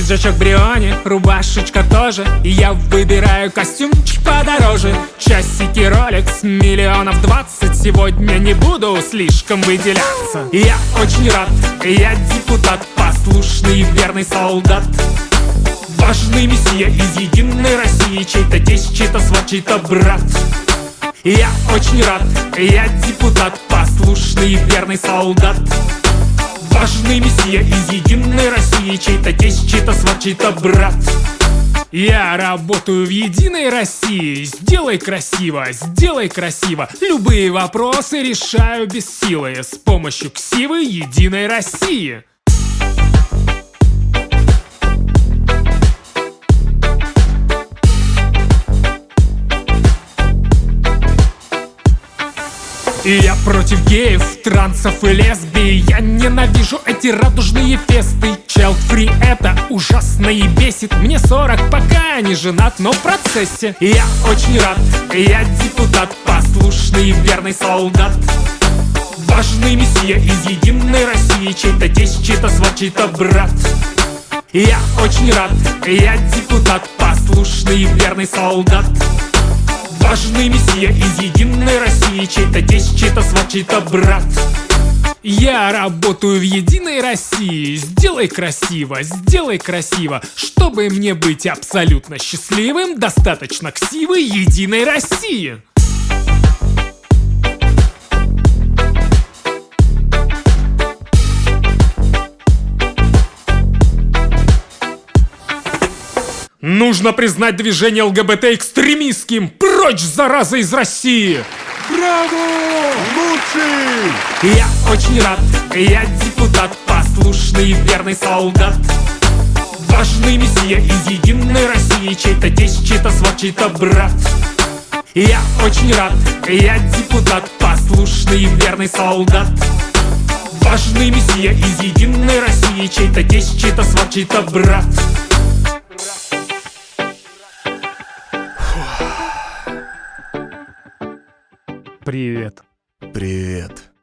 Пиджачок Бриони, рубашечка тоже, и я выбираю костюмчик подороже. Часики Rolex, миллионов 20, сегодня не буду слишком выделяться. Я очень рад, я депутат, послушный и верный солдат. Важный месье из Единой России, чей-то тесть, чей-то сват, чей-то брат. Я очень рад, я депутат, послушный и верный солдат. Важный месье из Единой России, чей-то тесть, чей-то сват, чей-то брат. Я работаю в Единой России. Сделай красиво, сделай красиво. Любые вопросы решаю без силы с помощью ксивы Единой России. И я против геев, трансов и лесбий. Я ненавижу эти радужные фесты. Child-free это ужасно и бесит. Мне 40, пока не женат, но в процессе. И я очень рад, я депутат, послушный и верный солдат. Важный месье из Единой России, чей-то тесть, чей-то сват, чей-то брат. И я очень рад, я депутат, послушный и верный солдат. Важный месье из Единой России, чей-то тесть, чей-то сват, чей-то брат. Я работаю в Единой России. Сделай красиво, сделай красиво. Чтобы мне быть абсолютно счастливым, достаточно ксивы Единой России. Нужно признать движение ЛГБТ экстремистским. Прочь, зараза, из России! Браво! Лучший! Я очень рад, я депутат, послушный и верный солдат. Важный месье из Единой России, чей-то тесть, чей-то сват, чей-то брат. Я очень рад, я депутат, послушный и верный солдат. Важный месье из Единой России, чей-то тесть, чей-то сват, чей-то брат. Привет. Привет.